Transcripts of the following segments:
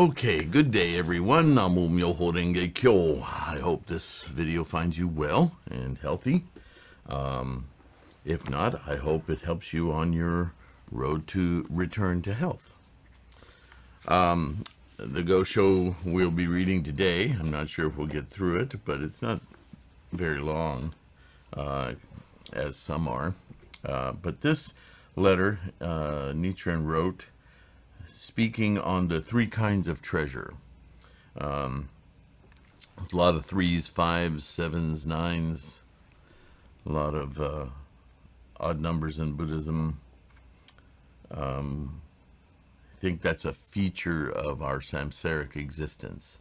Okay, good day everyone. Namo Myoho Renge Kyo. I hope this video finds you well and healthy. If not, I hope it helps you on your road to return to health. The Go Show we'll be reading today, I'm not sure if we'll get through it, but it's not very long, as some are. But this letter, Nichiren wrote, speaking on the three kinds of treasure. There's a lot of 3s, 5s, 7s, 9s, a lot of odd numbers in Buddhism. I think that's a feature of our samsaric existence,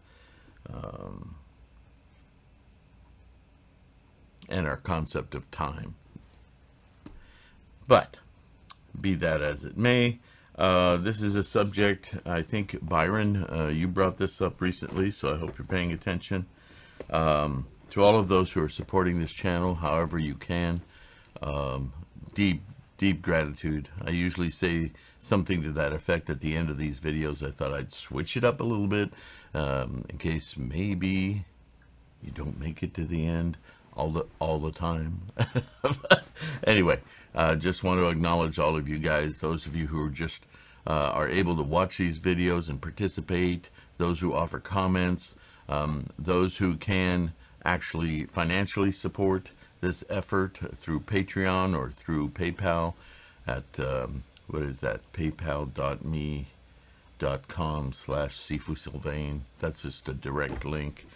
and our concept of time. But, be that as it may, this is a subject, I think, Byron, you brought this up recently, so I hope you're paying attention. To all of those who are supporting this channel, however you can, deep gratitude. I usually say something to that effect at the end of these videos. I thought I'd switch it up a little bit, in case maybe you don't make it to the end all the time. Anyway, just want to acknowledge all of you guys, those of you who are just are able to watch these videos and participate, those who offer comments, those who can actually financially support this effort through Patreon or through PayPal at, what is that, paypal.me.com/SifuSylvain. That's just a direct link.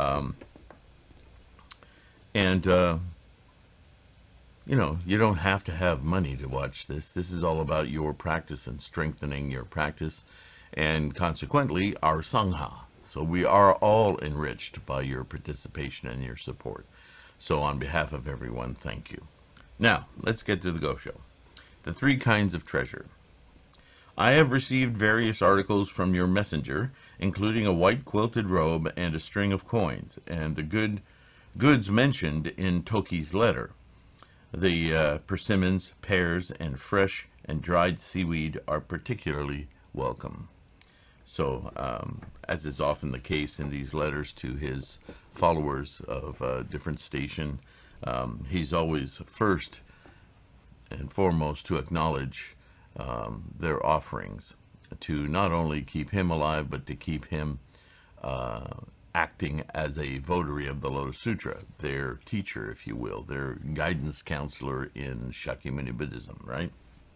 You know, you don't have to have money to watch this. This is all about your practice and strengthening your practice, and consequently, our Sangha. So we are all enriched by your participation and your support. So on behalf of everyone, thank you. Now, let's get to the Go Show. The three kinds of treasure. I have received various articles from your messenger, including a white quilted robe and a string of coins, and the goods mentioned in Toki's letter. The persimmons, pears, and fresh and dried seaweed are particularly welcome. So, as is often the case in these letters to his followers of different station, he's always first and foremost to acknowledge their offerings, to not only keep him alive, but to keep him acting as a votary of the Lotus Sutra, their teacher, if you will, their guidance counselor in Shakyamuni Buddhism, right?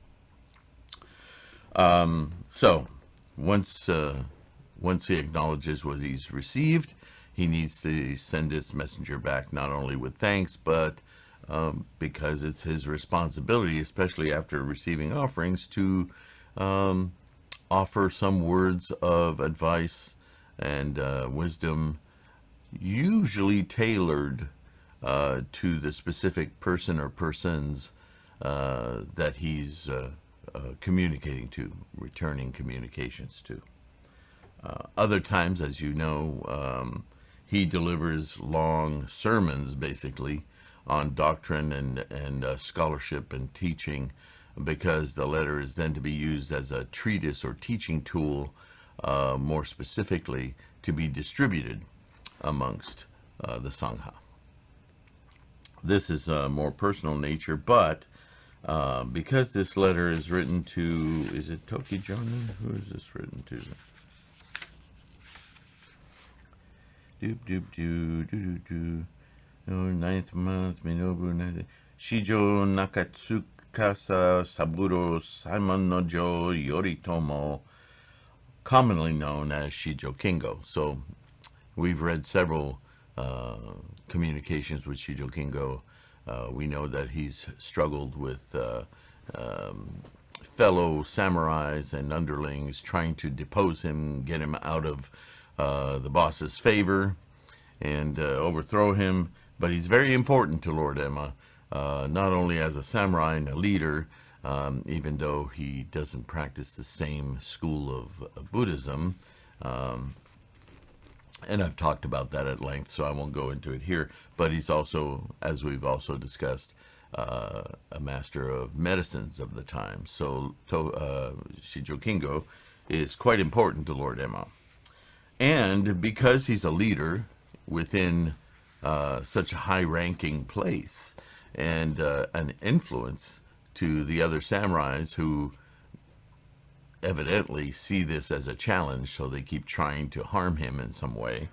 So, once he acknowledges what he's received, he needs to send his messenger back not only with thanks, but because it's his responsibility, especially after receiving offerings, to offer some words of advice and wisdom, usually tailored to the specific person or persons that he's communicating to, returning communications to. Other times, as you know, he delivers long sermons, basically, on doctrine and scholarship and teaching, because the letter is then to be used as a treatise or teaching tool, more specifically, to be distributed amongst the Sangha. This is a more personal nature, but because this letter is written to, is it Toki Jonin? Who is this written to? Ninth month, Minobu, Shijo Nakatsukasa Saburo Simon Nojo Yoritomo, commonly known as Shijo Kingo. So we've read several communications with Shijo Kingo. We know that he's struggled with fellow samurais and underlings trying to depose him, get him out of the boss's favor, and overthrow him. But he's very important to Lord Emma, not only as a samurai and a leader, even though he doesn't practice the same school of Buddhism. And I've talked about that at length, so I won't go into it here. But he's also, as we've also discussed, a master of medicines of the time. So Shijo Kingo is quite important to Lord Emma. And because he's a leader within such a high-ranking place and an influence to the other samurais who evidently see this as a challenge, so they keep trying to harm him in some way.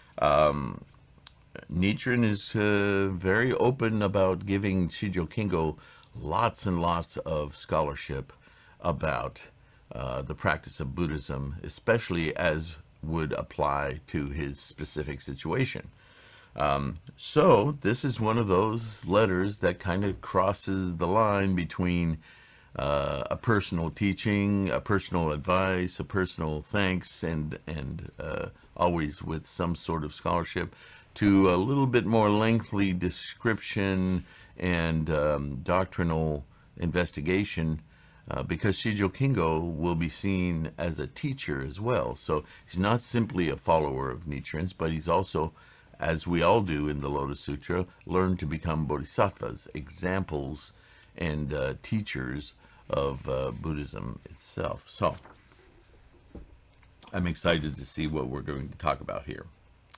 Nichiren is very open about giving Shijo Kingo lots and lots of scholarship about the practice of Buddhism, especially as would apply to his specific situation. So this is one of those letters that kind of crosses the line between a personal teaching, a personal advice, a personal thanks, and always with some sort of scholarship, to a little bit more lengthy description and doctrinal investigation, because Shijo Kingo will be seen as a teacher as well. So he's not simply a follower of Nichiren's, but he's also, as we all do in the Lotus Sutra, learned to become bodhisattvas, examples and teachers of Buddhism itself. So I'm excited to see what we're going to talk about here.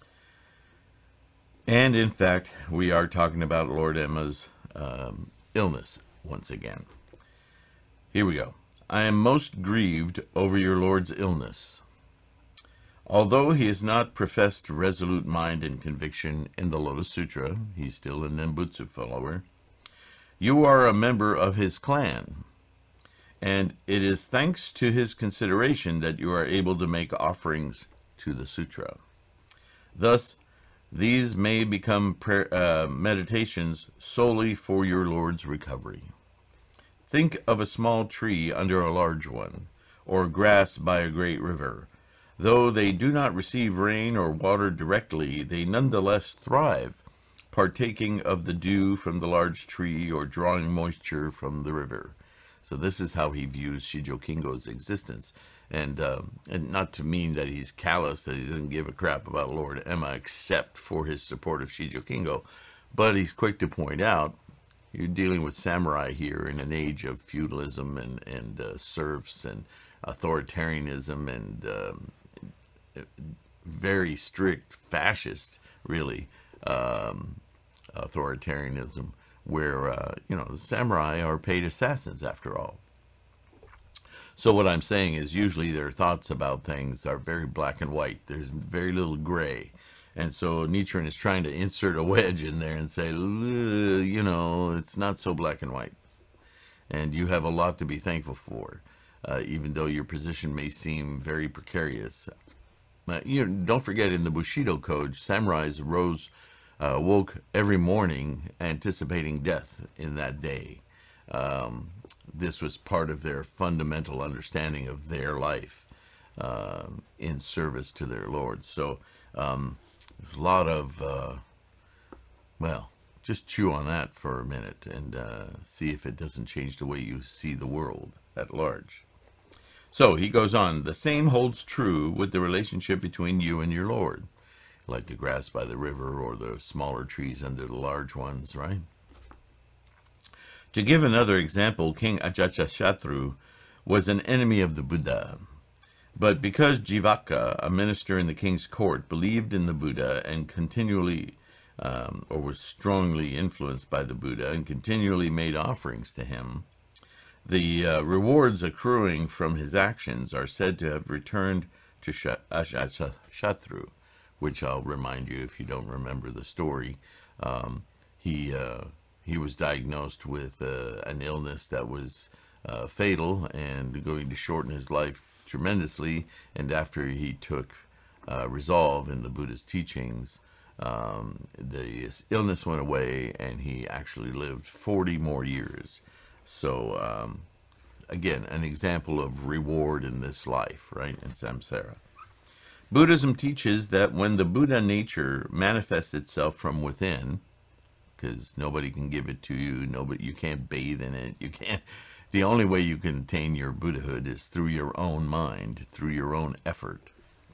And in fact, we are talking about Lord Emma's illness once again. Here we go. I am most grieved over your Lord's illness. Although he has not professed resolute mind and conviction in the Lotus Sutra, he's still a Nembutsu follower, you are a member of his clan, and it is thanks to his consideration that you are able to make offerings to the sutra. Thus, these may become meditations solely for your Lord's recovery. Think of a small tree under a large one, or grass by a great river. Though they do not receive rain or water directly, they nonetheless thrive, partaking of the dew from the large tree or drawing moisture from the river. So this is how he views Shijo Kingo's existence. And not to mean that he's callous, that he doesn't give a crap about Lord Emma except for his support of Shijo Kingo, but he's quick to point out, you're dealing with samurai here in an age of feudalism and serfs and authoritarianism and very strict fascist, really, authoritarianism, where, the samurai are paid assassins after all. So what I'm saying is usually their thoughts about things are very black and white. There's very little gray. And so Nichiren is trying to insert a wedge in there and say, it's not so black and white. And you have a lot to be thankful for, even though your position may seem very precarious. Don't forget, in the Bushido Code, samurais woke every morning anticipating death in that day. This was part of their fundamental understanding of their life in service to their lords. So there's a lot of, just chew on that for a minute and see if it doesn't change the way you see the world at large. So he goes on, the same holds true with the relationship between you and your Lord, like the grass by the river or the smaller trees under the large ones, right? To give another example, King Ajatashatru was an enemy of the Buddha. But because Jivaka, a minister in the king's court, believed in the Buddha and continually, or was strongly influenced by the Buddha and continually made offerings to him, the rewards accruing from his actions are said to have returned to Ajatashatru, which I'll remind you if you don't remember the story. He was diagnosed with an illness that was fatal and going to shorten his life tremendously. And after he took resolve in the Buddha's teachings, the illness went away and he actually lived 40 more years. So, again, an example of reward in this life, right, in samsara. Buddhism teaches that when the Buddha nature manifests itself from within, because nobody can give it to you, you can't bathe in it, the only way you can attain your Buddhahood is through your own mind, through your own effort.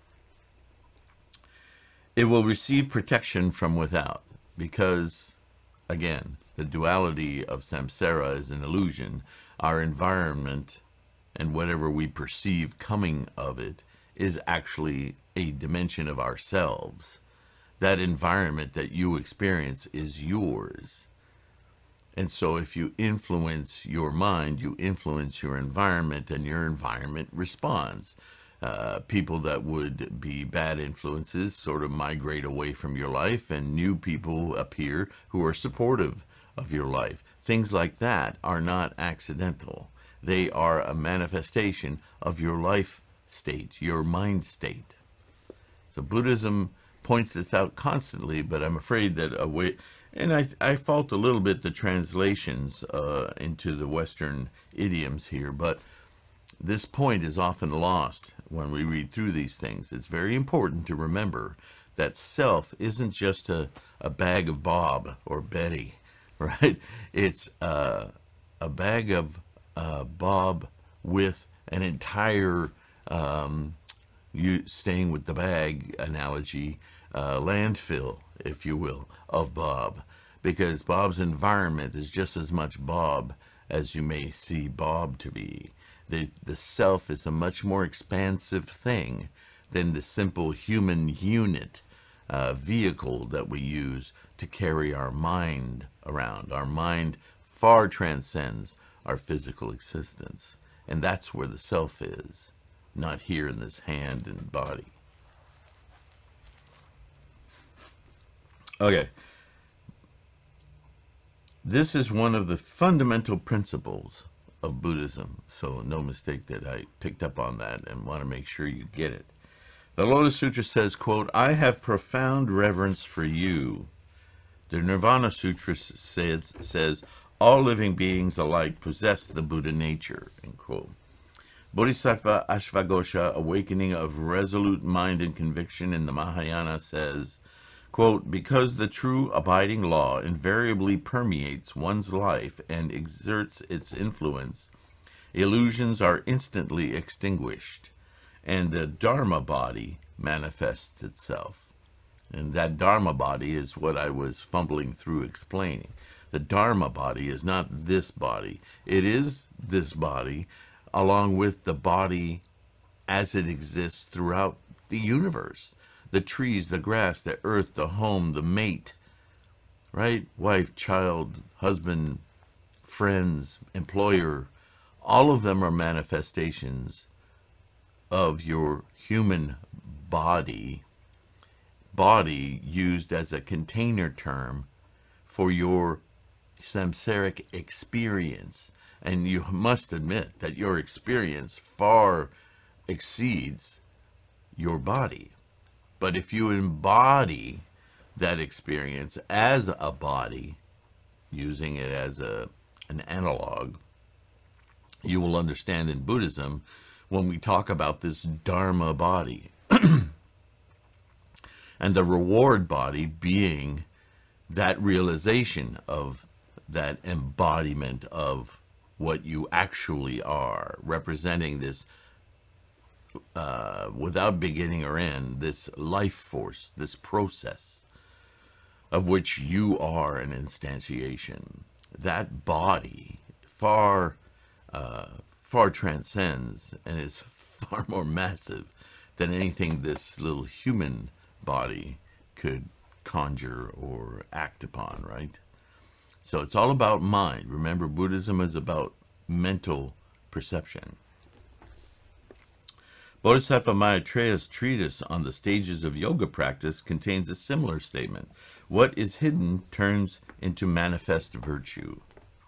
It will receive protection from without, because, again, the duality of samsara is an illusion. Our environment and whatever we perceive coming of it is actually a dimension of ourselves. That environment that you experience is yours. And so if you influence your mind, you influence your environment, and your environment responds. People that would be bad influences sort of migrate away from your life, and new people appear who are supportive of your life. Things like that are not accidental. They are a manifestation of your life state, your mind state. So Buddhism points this out constantly, but I'm afraid that and I fault a little bit the translations into the Western idioms here, but this point is often lost when we read through these things. It's very important to remember that self isn't just a bag of Bob or Betty, right? It's a bag of Bob with an entire, you staying with the bag analogy, landfill, if you will, of Bob. Because Bob's environment is just as much Bob as you may see Bob to be. The self is a much more expansive thing than the simple human unit, vehicle that we use to carry our mind around. Our mind far transcends our physical existence. And that's where the self is, not here in this hand and body. Okay. This is one of the fundamental principles of Buddhism, so no mistake that I picked up on that and want to make sure you get it. The Lotus Sutra says, quote, "I have profound reverence for you." The Nirvana Sutra says, "All living beings alike possess the Buddha nature," end quote. Bodhisattva Ashvaghosha, Awakening of Resolute Mind and Conviction in the Mahayana, says, quote, "Because the true abiding law invariably permeates one's life and exerts its influence, illusions are instantly extinguished, and the Dharma body manifests itself." And that Dharma body is what I was fumbling through explaining. The Dharma body is not this body. It is this body, along with the body as it exists throughout the universe. The trees, the grass, the earth, the home, the mate, right? Wife, child, husband, friends, employer, all of them are manifestations of your human body. Body used as a container term for your samsaric experience. And you must admit that your experience far exceeds your body. But if you embody that experience as a body, using it as an analog, you will understand in Buddhism when we talk about this Dharma body. And the reward body being that realization of that embodiment of what you actually are, representing this without beginning or end, this life force, this process of which you are an instantiation. That body far transcends and is far more massive than anything this little human body could conjure or act upon, right? So it's all about mind. Remember, Buddhism is about mental perception. Bodhisattva Maitreya's treatise on the stages of yoga practice contains a similar statement. What is hidden turns into manifest virtue.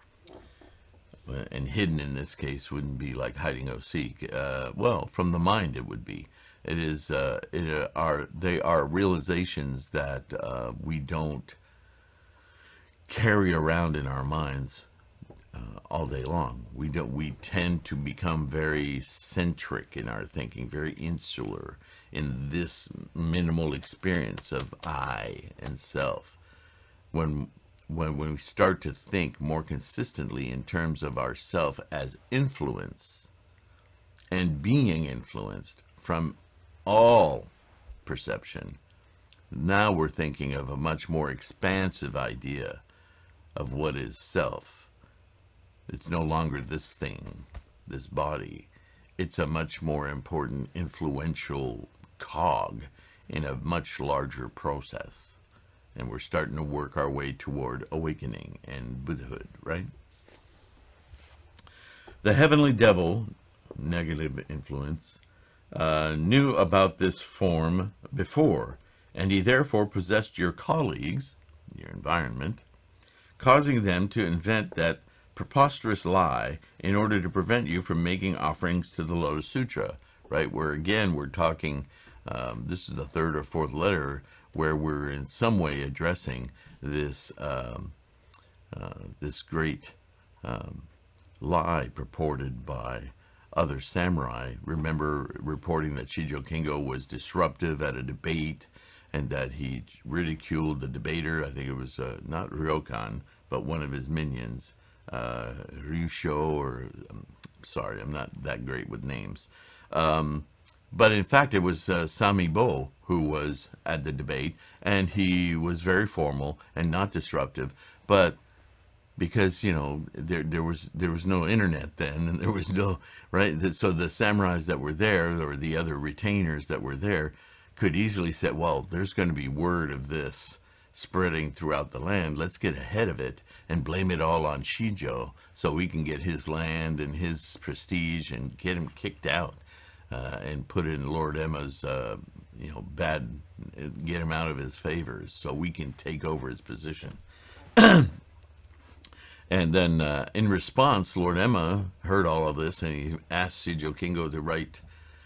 And hidden in this case wouldn't be like hide and go seek. Well, from the mind it would be. They are realizations that we don't carry around in our minds all day long. We tend to become very centric in our thinking, very insular in this minimal experience of I and self. When we start to think more consistently in terms of ourself as influence and being influenced from all perception, now we're thinking of a much more expansive idea of what is self. It's no longer this thing, this body. It's a much more important, influential cog in a much larger process. And we're starting to work our way toward awakening and Buddhahood, right? The heavenly devil, negative influence, knew about this form before, and he therefore possessed your colleagues, your environment, causing them to invent that preposterous lie in order to prevent you from making offerings to the Lotus Sutra, right? Where again, we're talking, this is the third or fourth letter, where we're in some way addressing this this great lie purported by other samurai. Remember reporting that Shijo Kingo was disruptive at a debate and that he ridiculed the debater. I think it was not Ryokan, but one of his minions, Ryusho, or sorry, I'm not that great with names. But in fact, it was Sami Bo who was at the debate, and he was very formal and not disruptive. But because, you know, there was no internet then, and there was no, right? So the samurais that were there, or the other retainers that were there, could easily say, well, there's going to be word of this spreading throughout the land. Let's get ahead of it and blame it all on Shijo so we can get his land and his prestige and get him kicked out. And put in Lord Emma's, get him out of his favors so we can take over his position. And then in response, Lord Emma heard all of this, and he asked Shijo Kingo to write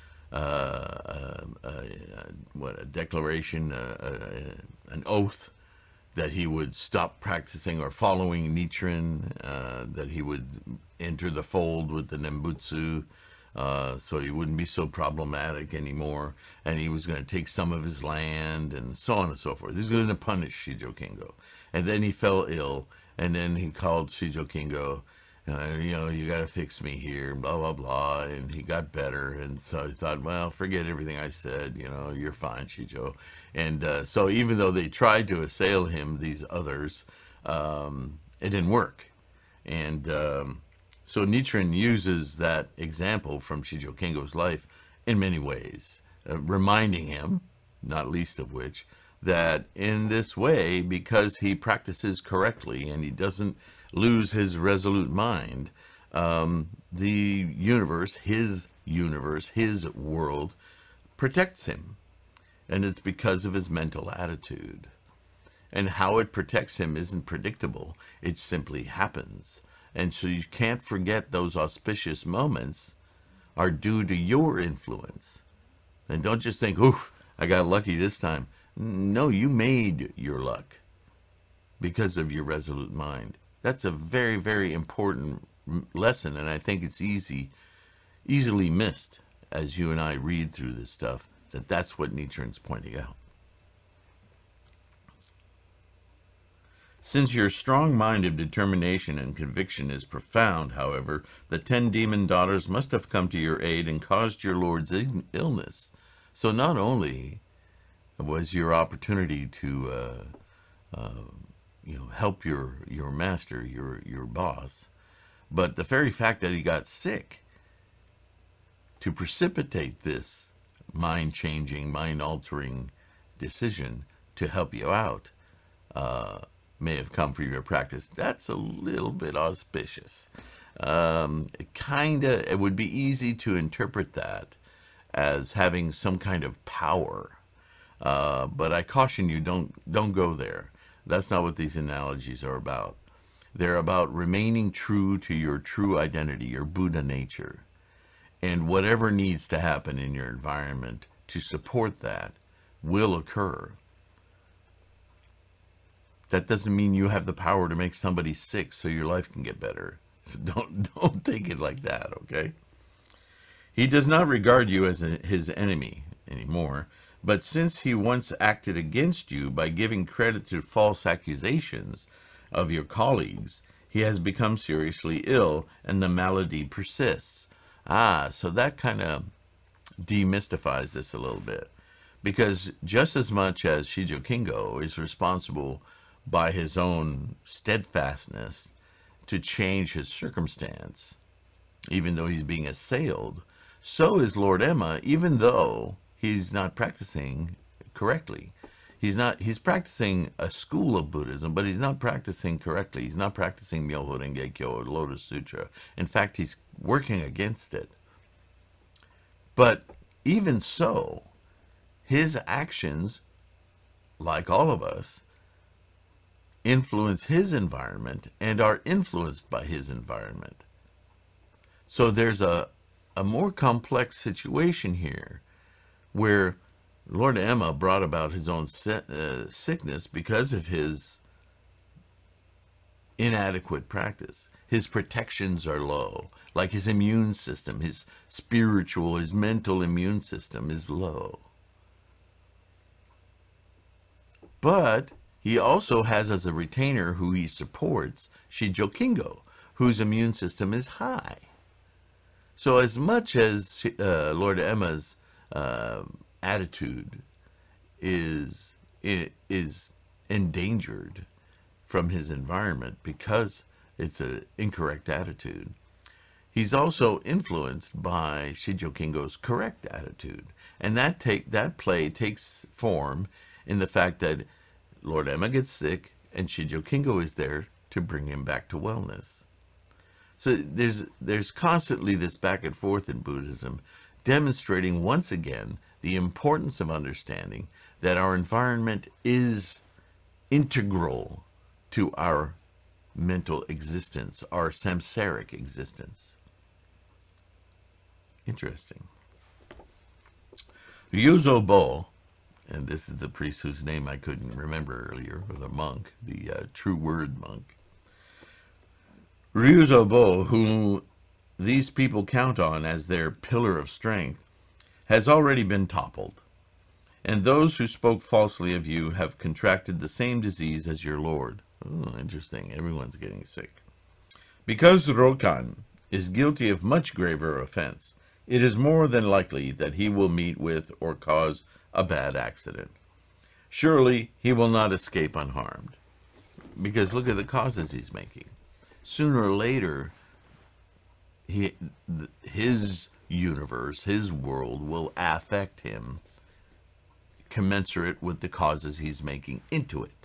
a declaration, an oath that he would stop practicing or following Nichiren, that he would enter the fold with the Nembutsu, so he wouldn't be so problematic anymore, and he was going to take some of his land, and so on and so forth. He was going to punish Shijo Kingo. And then he fell ill, and then he called Shijo Kingo, you got to fix me here, blah, blah, blah, and he got better, and so he thought, well, forget everything I said, you're fine, Shijo. And so even though they tried to assail him, these others, it didn't work. And so Nichiren uses that example from Shijo Kingo's life in many ways, reminding him, not least of which, that in this way, because he practices correctly and he doesn't lose his resolute mind, the universe, his world, protects him. And it's because of his mental attitude. And how it protects him isn't predictable. It simply happens. And so you can't forget those auspicious moments are due to your influence. And don't just think, oof, I got lucky this time. No, you made your luck because of your resolute mind. That's a very, very important lesson, and I think it's easily missed as you and I read through this stuff, that's what Nichiren's pointing out. Since your strong mind of determination and conviction is profound, however, the 10 demon daughters must have come to your aid and caused your lord's illness. So not only was your opportunity to help your master, your boss, but the very fact that he got sick to precipitate this mind-changing, mind-altering decision to help you out may have come from your practice. That's a little bit auspicious. It would be easy to interpret that as having some kind of power. But I caution you, don't go there. That's not what these analogies are about. They're about remaining true to your true identity, your Buddha nature. And whatever needs to happen in your environment to support that will occur. That doesn't mean you have the power to make somebody sick so your life can get better. So don't take it like that, okay? He does not regard you as his enemy anymore, but since he once acted against you by giving credit to false accusations of your colleagues, he has become seriously ill and the malady persists. So that kind of demystifies this a little bit, because just as much as Shijo Kingo is responsible by his own steadfastness to change his circumstance, even though he's being assailed, so is Lord Emma, even though he's not practicing correctly. He's practicing a school of Buddhism, but he's not practicing correctly. He's not practicing Myoho Renge Kyo or Lotus Sutra. In fact, he's working against it. But even so, his actions, like all of us, influence his environment and are influenced by his environment. So there's a more complex situation here where Lord Emma brought about his own sickness because of his inadequate practice. His protections are low, like his immune system, his spiritual, his mental immune system is low. But he also has as a retainer who he supports, Shijo Kingo, whose immune system is high. So as much as Lord Emma's attitude is endangered from his environment because it's an incorrect attitude, he's also influenced by Shijo Kingo's correct attitude. And that play takes form in the fact that Lord Emma gets sick and Shijo Kingo is there to bring him back to wellness. So there's constantly this back and forth in Buddhism, demonstrating once again the importance of understanding that our environment is integral to our mental existence, our samsaric existence. Interesting. Ryuzo Bo, and this is the priest whose name I couldn't remember earlier, or the monk, the true word monk. Ryuzo Bo, who these people count on as their pillar of strength, has already been toppled, and those who spoke falsely of you have contracted the same disease as your lord. Oh, interesting. Everyone's getting sick. Because Rokan is guilty of much graver offense, it is more than likely that he will meet with or cause a bad accident. Surely he will not escape unharmed, because look at the causes he's making. Sooner or later, his universe, his world will affect him commensurate with the causes he's making into it.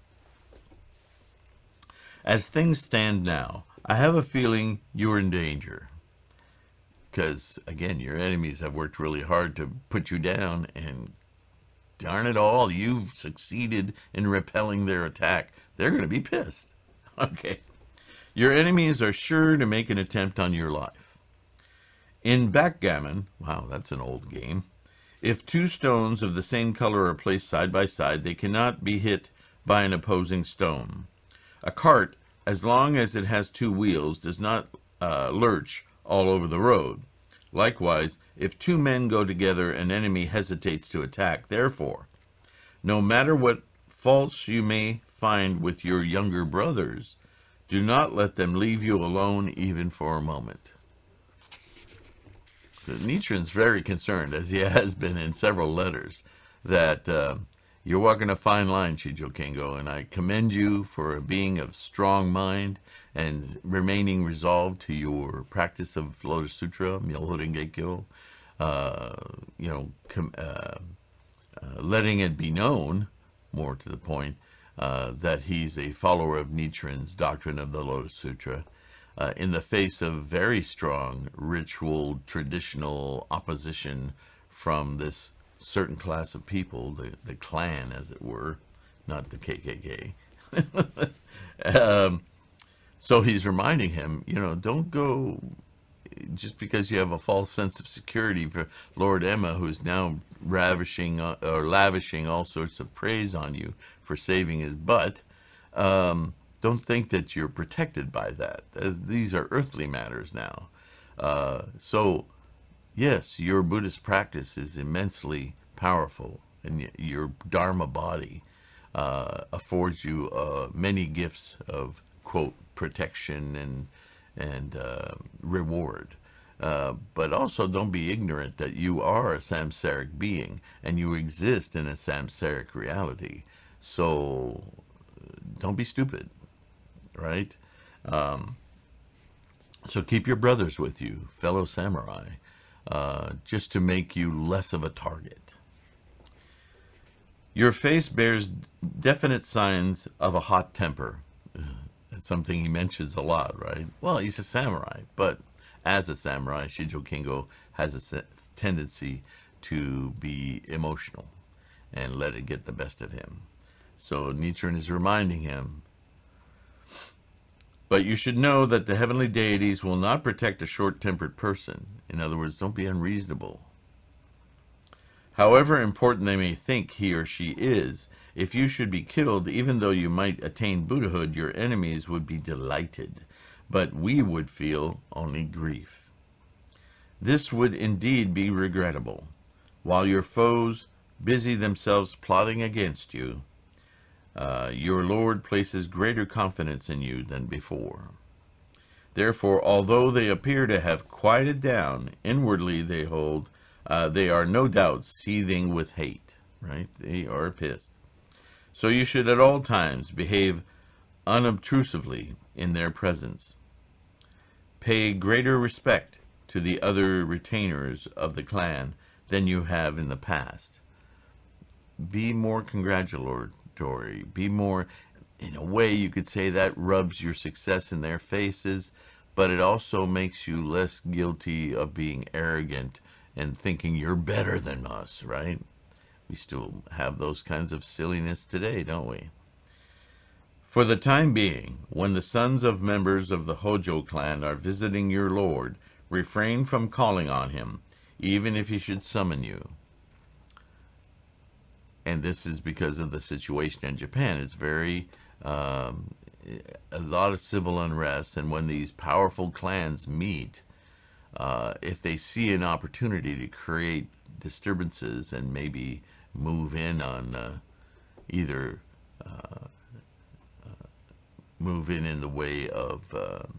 As things stand now, I have a feeling you're in danger. Because, again, your enemies have worked really hard to put you down, and darn it all, you've succeeded in repelling their attack. They're going to be pissed. Okay. Your enemies are sure to make an attempt on your life. In backgammon, wow, that's an old game, if two stones of the same color are placed side by side, they cannot be hit by an opposing stone. A cart, as long as it has two wheels, does not lurch all over the road. Likewise, if two men go together, an enemy hesitates to attack. Therefore, no matter what faults you may find with your younger brothers, do not let them leave you alone even for a moment. So Nichiren's very concerned, as he has been in several letters, that you're walking a fine line, Shijo Kingo, and I commend you for being of strong mind and remaining resolved to your practice of Lotus Sutra, Myoho Renge Kyo, letting it be known, more to the point, that he's a follower of Nichiren's doctrine of the Lotus Sutra, in the face of very strong ritual, traditional opposition from this certain class of people, the clan, as it were, not the KKK. So he's reminding him, don't go just because you have a false sense of security for Lord Emma, who's now lavishing all sorts of praise on you for saving his butt. Don't think that you're protected by that. These are earthly matters now. So, yes, your Buddhist practice is immensely powerful, and your Dharma body affords you many gifts of, quote, protection and reward. But also don't be ignorant that you are a samsaric being, and you exist in a samsaric reality. So don't be stupid, right? So keep your brothers with you, fellow samurai. just to make you less of a target. Your face bears definite signs of a hot temper. That's something he mentions a lot, right? Well, he's a samurai, but as a samurai, Shijo Kingo has a tendency to be emotional and let it get the best of him. So Nichiren is reminding him, but you should know that the heavenly deities will not protect a short-tempered person. In other words, don't be unreasonable. However important they may think he or she is, if you should be killed, even though you might attain Buddhahood, your enemies would be delighted, but we would feel only grief. This would indeed be regrettable. While your foes busy themselves plotting against you, your Lord places greater confidence in you than before. Therefore, although they appear to have quieted down, inwardly they are no doubt seething with hate, right? They are pissed. So you should at all times behave unobtrusively in their presence. Pay greater respect to the other retainers of the clan than you have in the past. Be more congratulatory. Be more, in a way you could say that rubs your success in their faces, but it also makes you less guilty of being arrogant and thinking you're better than us, right? We still have those kinds of silliness today, don't we? For the time being, when the sons of members of the Hojo clan are visiting your lord, refrain from calling on him, even if he should summon you. And this is because of the situation in Japan. It's very, a lot of civil unrest, and when these powerful clans meet, if they see an opportunity to create disturbances and maybe move in on either move in the way of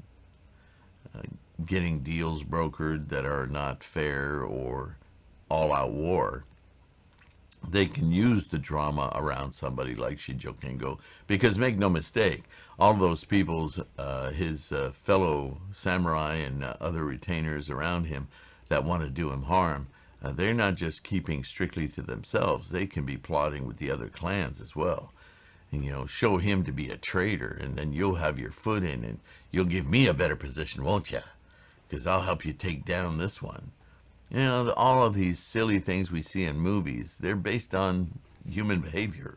getting deals brokered that are not fair or all-out war, they can use the drama around somebody like Shijo Kingo, because make no mistake, all those people's, his fellow samurai and other retainers around him that want to do him harm, they're not just keeping strictly to themselves. They can be plotting with the other clans as well. And, show him to be a traitor, and then you'll have your foot in, and you'll give me a better position, won't you? Because I'll help you take down this one. All of these silly things we see in movies, they're based on human behavior.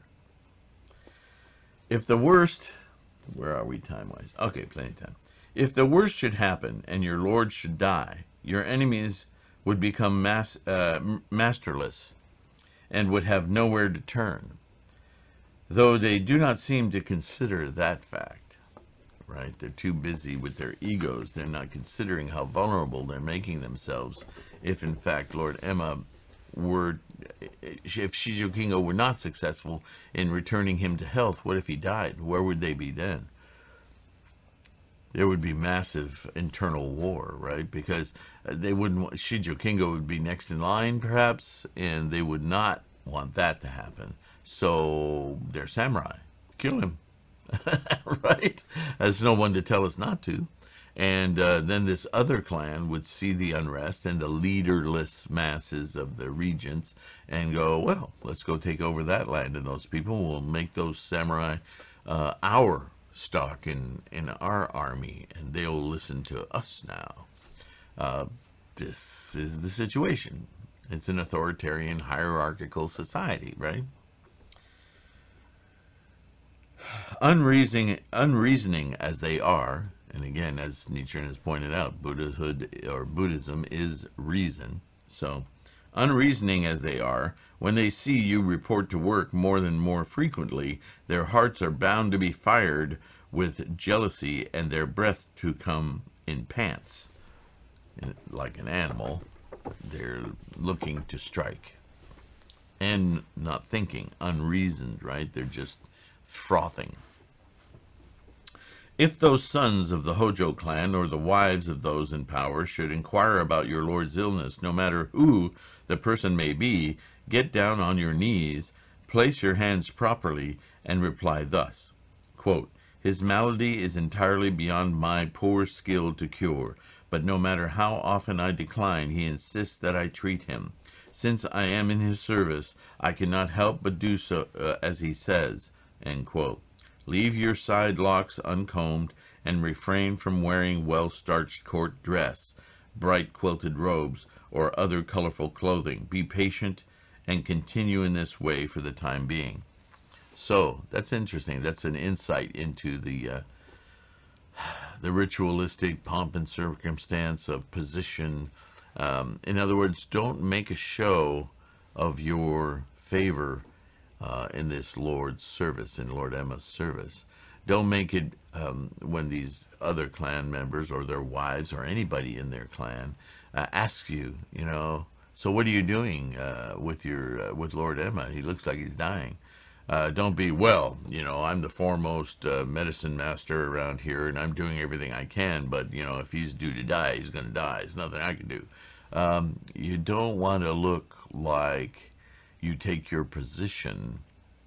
If the worst, where are we time-wise? Okay, plenty of time. If the worst should happen and your lord should die, your enemies would become masterless and would have nowhere to turn, though they do not seem to consider that fact, right? They're too busy with their egos. They're not considering how vulnerable they're making themselves. If, in fact, Lord Emma if Shijo Kingo were not successful in returning him to health, what if he died? Where would they be then? There would be massive internal war, right? Because they wouldn't, Shijo Kingo would be next in line, perhaps, and they would not want that to happen. So they're samurai. Kill him. Right? There's no one to tell us not to. And then this other clan would see the unrest and the leaderless masses of the regents and go, well, let's go take over that land and those people. We'll make those samurai our stock in our army, and they'll listen to us now. This is the situation. It's an authoritarian, hierarchical society, right? Unreasoning as they are, and again, as Nichiren has pointed out, Buddhahood or Buddhism is reason. So, unreasoning as they are, when they see you report to work more frequently, their hearts are bound to be fired with jealousy and their breath to come in pants. And like an animal, they're looking to strike. And not thinking, unreasoned, right? They're just frothing. If those sons of the Hojo clan or the wives of those in power should inquire about your lord's illness, no matter who the person may be, get down on your knees, place your hands properly, and reply thus, quote, "His malady is entirely beyond my poor skill to cure, but no matter how often I decline, he insists that I treat him. Since I am in his service, I cannot help but do so as he says." End quote. "Leave your side locks uncombed, and refrain from wearing well-starched court dress, bright quilted robes, or other colorful clothing. Be patient and continue in this way for the time being." So that's interesting. That's an insight into the ritualistic pomp and circumstance of position. In other words, don't make a show of your favor in this Lord's service, in Lord Emma's service. Don't make it when these other clan members or their wives or anybody in their clan ask you, so what are you doing with Lord Emma? He looks like he's dying. Don't be, well, I'm the foremost medicine master around here, and I'm doing everything I can, but, if he's due to die, he's going to die. There's nothing I can do. You don't want to look like you take your position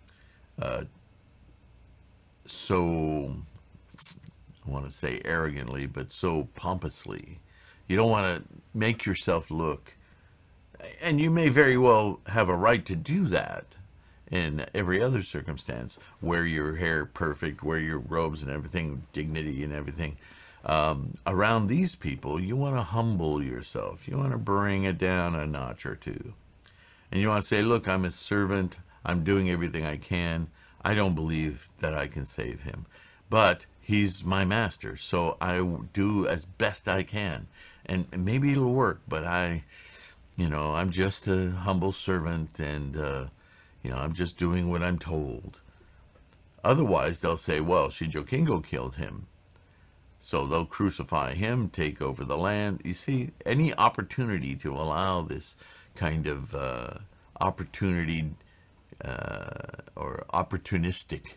so, I want to say arrogantly, but so pompously. You don't want to make yourself look, and you may very well have a right to do that in every other circumstance. Wear your hair perfect, wear your robes and everything, dignity and everything. Around these people, you want to humble yourself. You want to bring it down a notch or two. And you want to say, look, I'm a servant. I'm doing everything I can. I don't believe that I can save him, but he's my master, so I do as best I can. And maybe it'll work, but I'm just a humble servant, and I'm just doing what I'm told. Otherwise, they'll say, well, Xijokingo killed him, so they'll crucify him, take over the land. You see, any opportunity to allow this kind of opportunity or opportunistic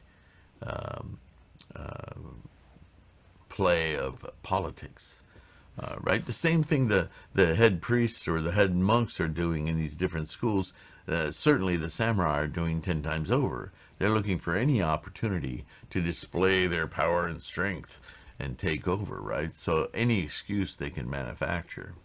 play of politics, right? The same thing the head priests or the head monks are doing in these different schools, certainly the samurai are doing 10 times over. They're looking for any opportunity to display their power and strength and take over, right? So any excuse they can manufacture.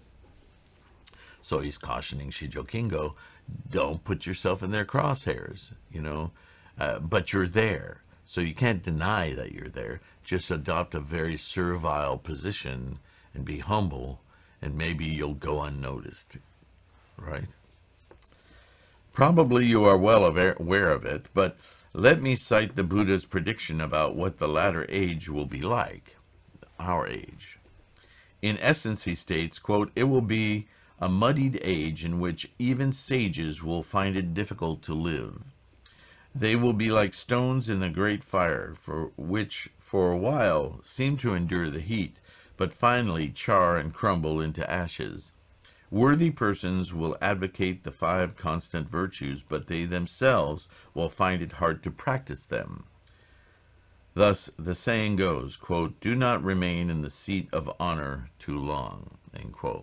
So he's cautioning Xijokingo, don't put yourself in their crosshairs, but you're there. So you can't deny that you're there. Just adopt a very servile position and be humble, and maybe you'll go unnoticed, right? Probably you are well aware of it, but let me cite the Buddha's prediction about what the latter age will be like, our age. In essence, he states, quote, "It will be a muddied age in which even sages will find it difficult to live. They will be like stones in the great fire, which for a while seem to endure the heat, but finally char and crumble into ashes. Worthy persons will advocate the 5 constant virtues, but they themselves will find it hard to practice them. Thus the saying goes, quote, 'Do not remain in the seat of honor too long,' end quote."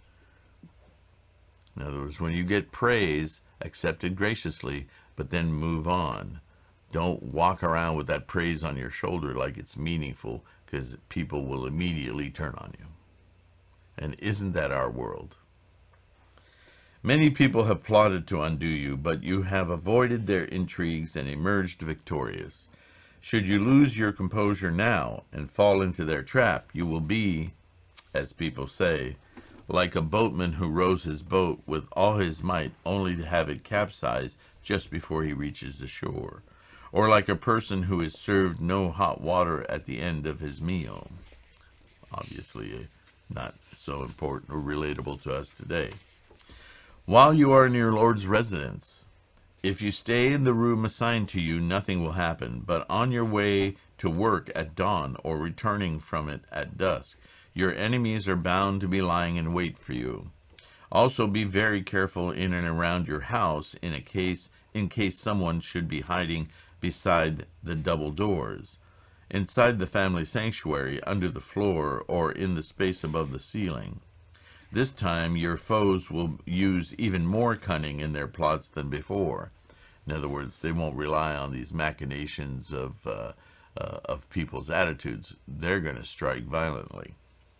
In other words, when you get praise, accept it graciously, but then move on. Don't walk around with that praise on your shoulder like it's meaningful, because people will immediately turn on you. And isn't that our world? "Many people have plotted to undo you, but you have avoided their intrigues and emerged victorious. Should you lose your composure now and fall into their trap, you will be, as people say, like a boatman who rows his boat with all his might only to have it capsize just before he reaches the shore, or like a person who is served no hot water at the end of his meal." Obviously not so important or relatable to us today. "While you are in your Lord's residence, if you stay in the room assigned to you, nothing will happen, but on your way to work at dawn or returning from it at dusk, your enemies are bound to be lying in wait for you. Also be very careful in and around your house in case someone should be hiding beside the double doors, inside the family sanctuary, under the floor, or in the space above the ceiling. This time your foes will use even more cunning in their plots than before." In other words, they won't rely on these machinations of people's attitudes. They're going to strike violently.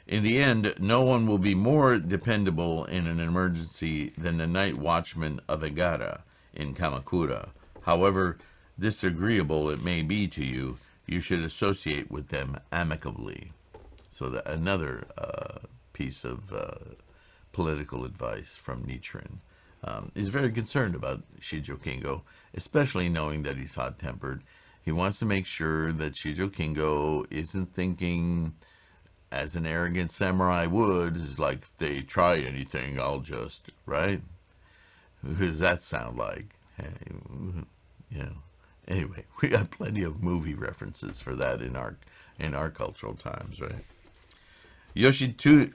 In the end, no one will be more dependable in an emergency than the night watchman of Egara in Kamakura. However disagreeable it may be to you, you should associate with them amicably. So another piece of political advice from Nichiren. He's very concerned about Shijo Kingo, especially knowing that he's hot-tempered. He wants to make sure that Shijo Kingo isn't thinking as an arrogant samurai would, is like, if they try anything, I'll just, right? Who does that sound like? You know. Anyway, we got plenty of movie references for that in our cultural times, right? Yoshitsune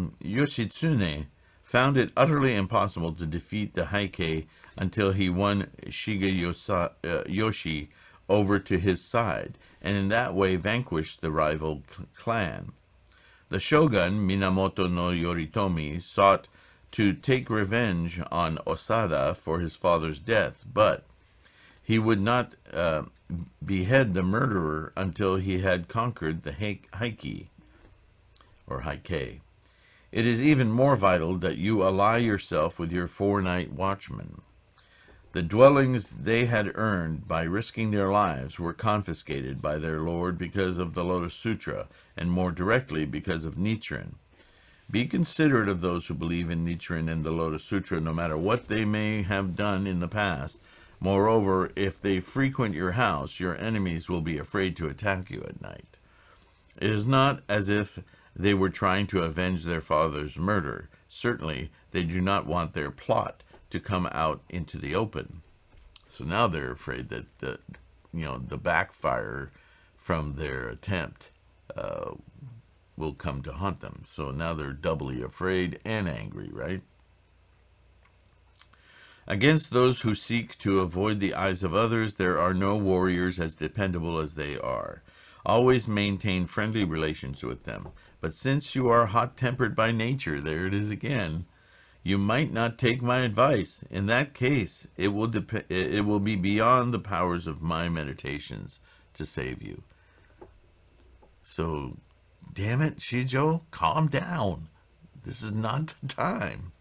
found it utterly impossible to defeat the Heike until he won Shigeyoshi over to his side, and in that way vanquished the rival clan. The shogun, Minamoto no Yoritomi, sought to take revenge on Osada for his father's death, but he would not behead the murderer until he had conquered the Heike, or Heike. It is even more vital that you ally yourself with your 4 night watchmen. The dwellings they had earned by risking their lives were confiscated by their lord because of the Lotus Sutra, and more directly because of Nichiren. Be considerate of those who believe in Nichiren and the Lotus Sutra, no matter what they may have done in the past. Moreover, if they frequent your house, your enemies will be afraid to attack you at night. It is not as if they were trying to avenge their father's murder. Certainly, they do not want their plot to come out into the open. So now they're afraid that the backfire from their attempt will come to haunt them. So now they're doubly afraid and angry, right? Against those who seek to avoid the eyes of others, there are no warriors as dependable as they are. Always maintain friendly relations with them. But since you are hot-tempered by nature, there it is again, you might not take my advice. In that case, it will be beyond the powers of my meditations to save you. So, damn it, Shijo, calm down. This is not the time.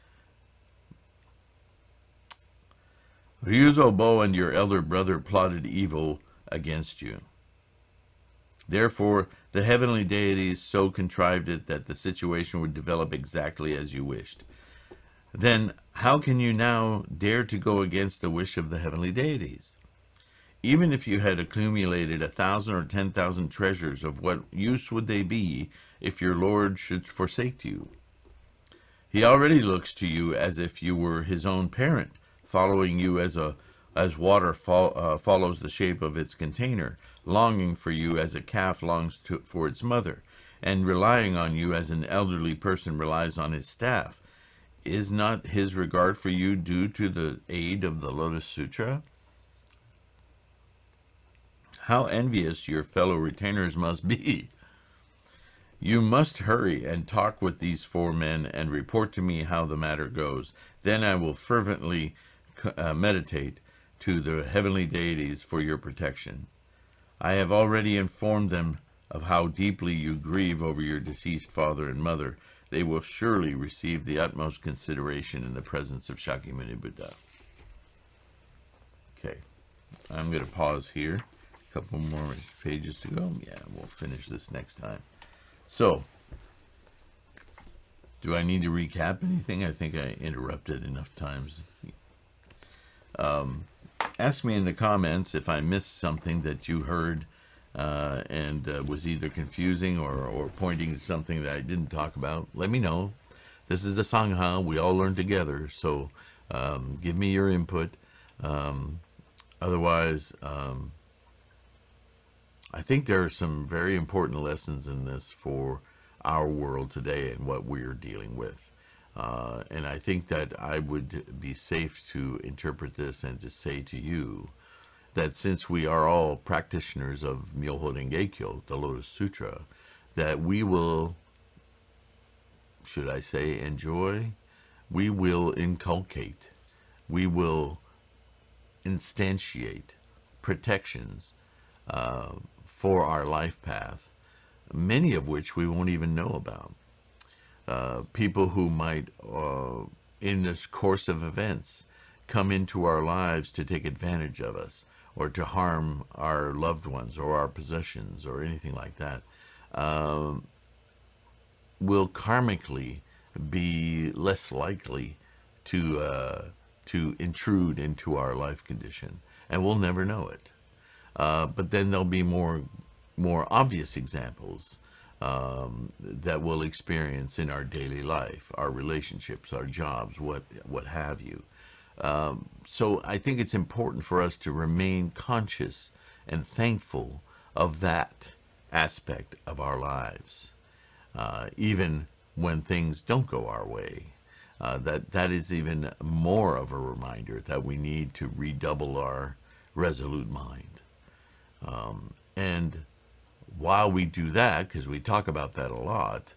Ryuzobo and your elder brother plotted evil against you. Therefore, the heavenly deities so contrived it that the situation would develop exactly as you wished. Then, how can you now dare to go against the wish of the heavenly deities? Even if you had accumulated 1,000 or 10,000 treasures, of what use would they be if your Lord should forsake you? He already looks to you as if you were his own parent, following you as water follows the shape of its container, longing for you as a calf longs for its mother, and relying on you as an elderly person relies on his staff. Is not his regard for you due to the aid of the Lotus Sutra? How envious your fellow retainers must be! You must hurry and talk with these 4 men and report to me how the matter goes. Then I will fervently meditate to the heavenly deities for your protection. I have already informed them of how deeply you grieve over your deceased father and mother. They will surely receive the utmost consideration in the presence of Shakyamuni Buddha. Okay, I'm going to pause here. A couple more pages to go. Yeah, we'll finish this next time. So, do I need to recap anything? I think I interrupted enough times. Ask me in the comments if I missed something that you heard and was either confusing or pointing to something that I didn't talk about. Let me know. This is a Sangha. We all learn together. So give me your input. Otherwise, I think there are some very important lessons in this for our world today and what we're dealing with. And I think that I would be safe to interpret this and to say to you that since we are all practitioners of Myoho Renge-kyo, the Lotus Sutra, that we will, should I say, enjoy, we will inculcate, we will instantiate protections for our life path many of which we won't even know about. People who might, in this course of events, come into our lives to take advantage of us or to harm our loved ones or our possessions or anything like that, will karmically be less likely to intrude into our life condition, and we'll never know it. But then there'll be more obvious examples that we'll experience in our daily life, our relationships, our jobs, what have you. So I think it's important for us to remain conscious and thankful of that aspect of our lives, even when things don't go our way. That is even more of a reminder that we need to redouble our resolute mind. And while we do that, because we talk about that a lot,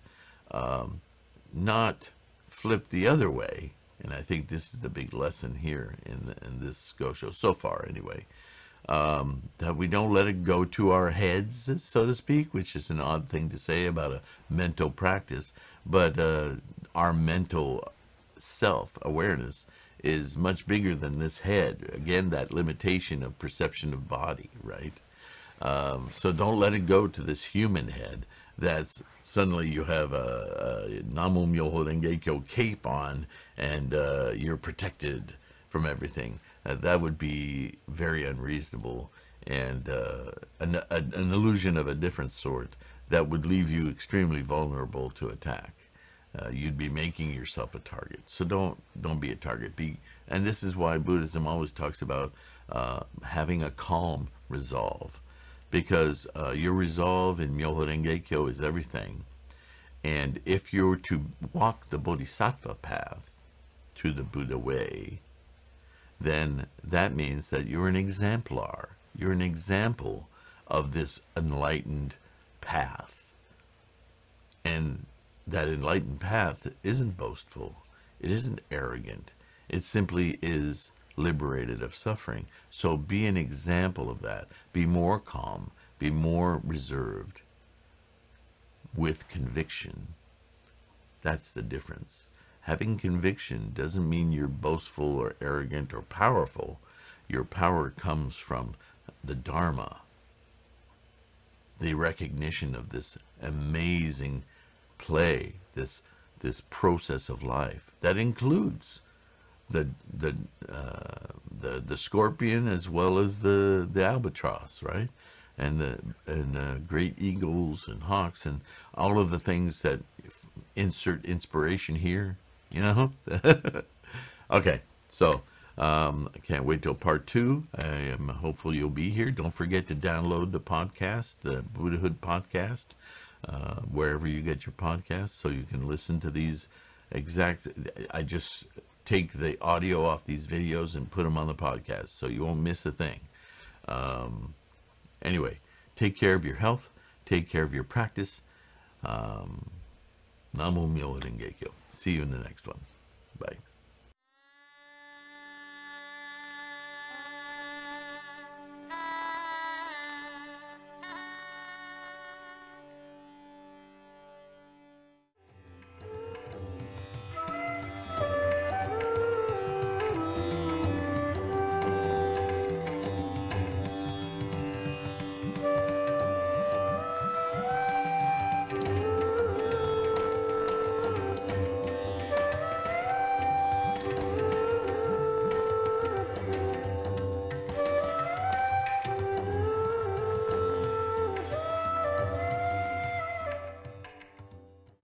not flip the other way. And I think this is the big lesson here in this Go Show so far, anyway. That we don't let it go to our heads, so to speak, which is an odd thing to say about a mental practice, but our mental self-awareness is much bigger than this head. Again, that limitation of perception of body, right? So don't let it go to this human head that's suddenly you have a Namu Myoho Renge Kyo cape on and you're protected from everything. That would be very unreasonable and an illusion of a different sort that would leave you extremely vulnerable to attack. You'd be making yourself a target. So don't be a target. And this is why Buddhism always talks about having a calm resolve, because your resolve in Myoho Renge Kyo is everything. And if you're to walk the Bodhisattva path to the Buddha way, then that means that you're an exemplar. You're an example of this enlightened path. And that enlightened path isn't boastful. It isn't arrogant. It simply is liberated of suffering. So be an example of that. Be more calm. Be more reserved. With conviction. That's the difference. Having conviction doesn't mean you're boastful or arrogant or powerful. Your power comes from the Dharma. The recognition of this amazing play, this process of life that includes the scorpion as well as the albatross, right? And the great eagles and hawks and all of the things that insert inspiration here, you know. Okay, so I can't wait till part 2. I am hopeful you'll be here. Don't forget to download the podcast, the Buddhahood podcast, wherever you get your podcasts, so you can listen to these I just take the audio off these videos and put them on the podcast, so you won't miss a thing. Anyway, take care of your health, take care of your practice. Namu Myoho Renge Kyo. See you in the next one. Bye.